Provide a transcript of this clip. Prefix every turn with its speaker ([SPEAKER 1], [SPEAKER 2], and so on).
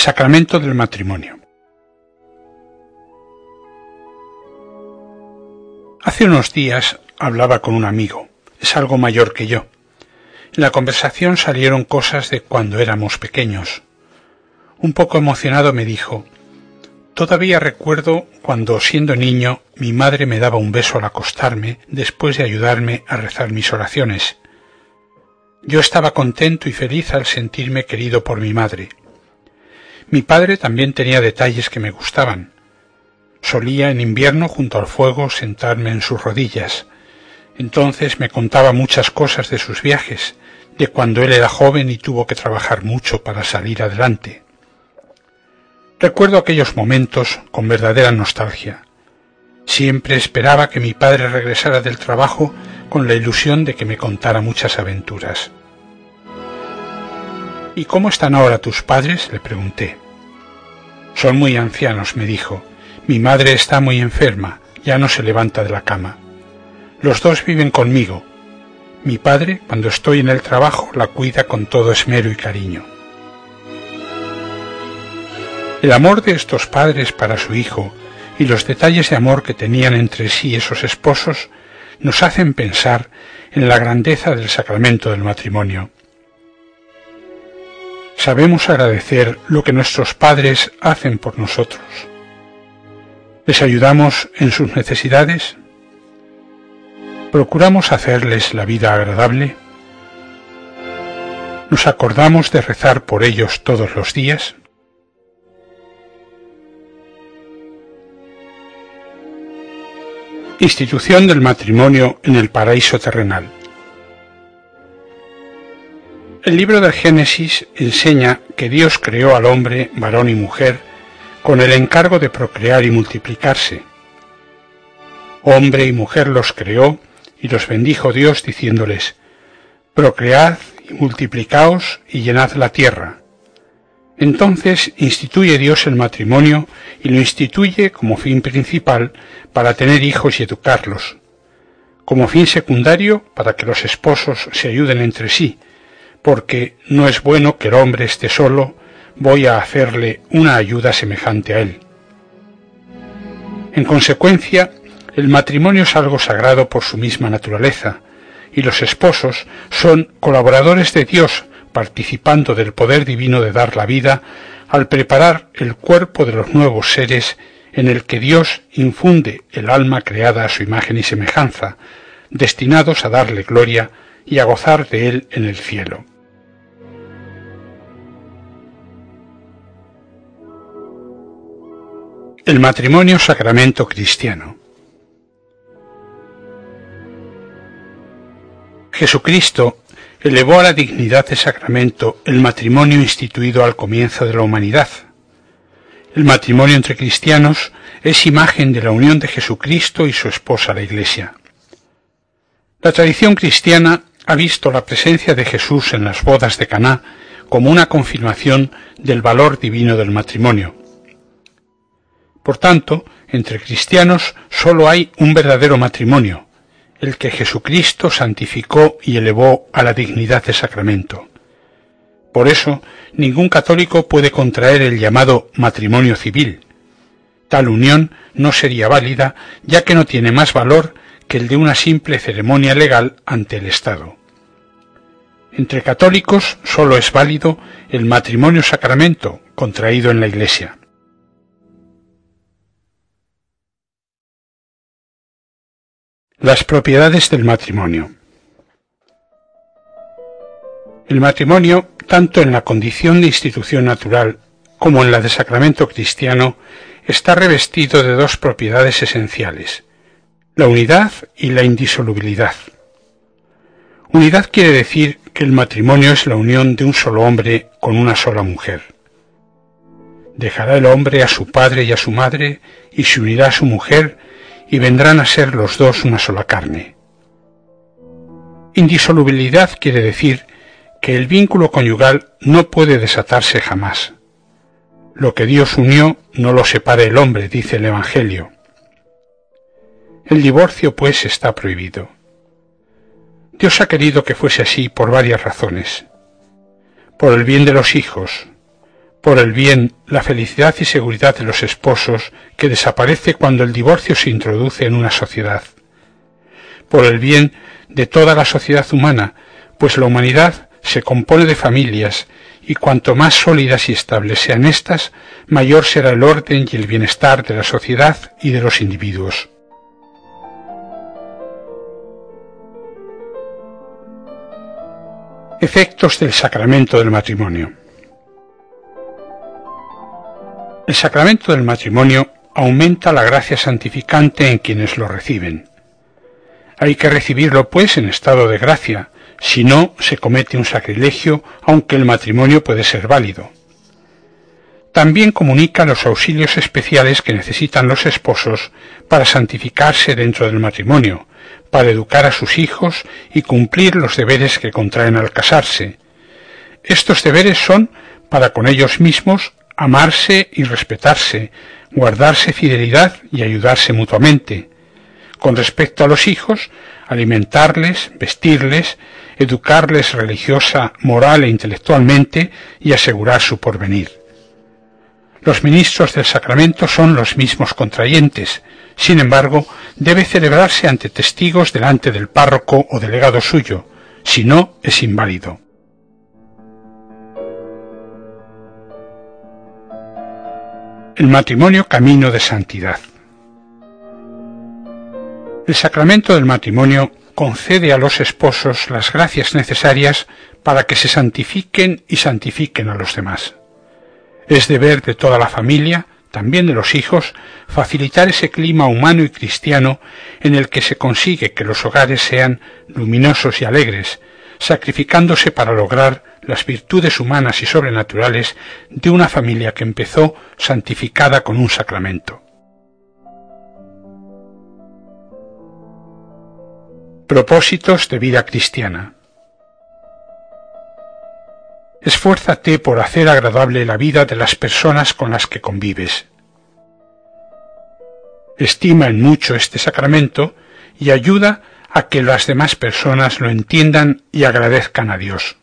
[SPEAKER 1] Sacramento del matrimonio. Hace unos días hablaba con un amigo, es algo mayor que yo. En la conversación salieron cosas de cuando éramos pequeños. Un poco emocionado me dijo: «Todavía recuerdo cuando, siendo niño, mi madre me daba un beso al acostarme después de ayudarme a rezar mis oraciones. Yo estaba contento y feliz al sentirme querido por mi madre. Mi padre también tenía detalles que me gustaban. Solía en invierno junto al fuego sentarme en sus rodillas. Entonces me contaba muchas cosas de sus viajes, de cuando él era joven y tuvo que trabajar mucho para salir adelante. Recuerdo aquellos momentos con verdadera nostalgia. Siempre esperaba que mi padre regresara del trabajo con la ilusión de que me contara muchas aventuras». «¿Y cómo están ahora tus padres?», le pregunté. «Son muy ancianos», me dijo. «Mi madre está muy enferma, ya no se levanta de la cama. Los dos viven conmigo. Mi padre, cuando estoy en el trabajo, la cuida con todo esmero y cariño». El amor de estos padres para su hijo y los detalles de amor que tenían entre sí esos esposos nos hacen pensar en la grandeza del sacramento del matrimonio. ¿Sabemos agradecer lo que nuestros padres hacen por nosotros? ¿Les ayudamos en sus necesidades? ¿Procuramos hacerles la vida agradable? ¿Nos acordamos de rezar por ellos todos los días? Institución del matrimonio en el paraíso terrenal. El libro del Génesis enseña que Dios creó al hombre, varón y mujer, con el encargo de procrear y multiplicarse. Hombre y mujer los creó y los bendijo Dios diciéndoles: «Procread y multiplicaos y llenad la tierra». Entonces instituye Dios el matrimonio y lo instituye como fin principal para tener hijos y educarlos, como fin secundario para que los esposos se ayuden entre sí, porque no es bueno que el hombre esté solo, voy a hacerle una ayuda semejante a él. En consecuencia, el matrimonio es algo sagrado por su misma naturaleza, y los esposos son colaboradores de Dios, participando del poder divino de dar la vida al preparar el cuerpo de los nuevos seres en el que Dios infunde el alma creada a su imagen y semejanza, destinados a darle gloria y a gozar de él en el cielo. El matrimonio sacramento cristiano. Jesucristo elevó a la dignidad de sacramento el matrimonio instituido al comienzo de la humanidad. El matrimonio entre cristianos es imagen de la unión de Jesucristo y su esposa la Iglesia. La tradición cristiana ha visto la presencia de Jesús en las bodas de Caná como una confirmación del valor divino del matrimonio. Por tanto, entre cristianos sólo hay un verdadero matrimonio, el que Jesucristo santificó y elevó a la dignidad de sacramento. Por eso, ningún católico puede contraer el llamado matrimonio civil. Tal unión no sería válida, ya que no tiene más valor que el de una simple ceremonia legal ante el Estado. Entre católicos sólo es válido el matrimonio sacramento contraído en la Iglesia. Las propiedades del matrimonio. El matrimonio, tanto en la condición de institución natural como en la de sacramento cristiano, está revestido de dos propiedades esenciales: la unidad y la indisolubilidad. Unidad quiere decir que el matrimonio es la unión de un solo hombre con una sola mujer. Dejará el hombre a su padre y a su madre y se unirá a su mujer, y vendrán a ser los dos una sola carne. Indisolubilidad quiere decir que el vínculo conyugal no puede desatarse jamás. Lo que Dios unió no lo separe el hombre, dice el Evangelio. El divorcio, pues, está prohibido. Dios ha querido que fuese así por varias razones: por el bien de los hijos, por el bien, la felicidad y seguridad de los esposos, que desaparece cuando el divorcio se introduce en una sociedad, por el bien de toda la sociedad humana, pues la humanidad se compone de familias, y cuanto más sólidas y estables sean éstas, mayor será el orden y el bienestar de la sociedad y de los individuos. Efectos del sacramento del matrimonio. El sacramento del matrimonio aumenta la gracia santificante en quienes lo reciben. Hay que recibirlo, pues, en estado de gracia, si no se comete un sacrilegio, aunque el matrimonio puede ser válido. También comunica los auxilios especiales que necesitan los esposos para santificarse dentro del matrimonio, para educar a sus hijos y cumplir los deberes que contraen al casarse. Estos deberes son, para con ellos mismos, amarse y respetarse, guardarse fidelidad y ayudarse mutuamente. Con respecto a los hijos, alimentarles, vestirles, educarles religiosa, moral e intelectualmente y asegurar su porvenir. Los ministros del sacramento son los mismos contrayentes. Sin embargo, debe celebrarse ante testigos delante del párroco o delegado suyo, si no es inválido. El matrimonio camino de santidad. El sacramento del matrimonio concede a los esposos las gracias necesarias para que se santifiquen y santifiquen a los demás. Es deber de toda la familia, también de los hijos, facilitar ese clima humano y cristiano en el que se consigue que los hogares sean luminosos y alegres, sacrificándose para lograr las virtudes humanas y sobrenaturales de una familia que empezó santificada con un sacramento. Propósitos de vida cristiana. Esfuérzate por hacer agradable la vida de las personas con las que convives. Estima en mucho este sacramento y ayuda a que las demás personas lo entiendan y agradezcan a Dios.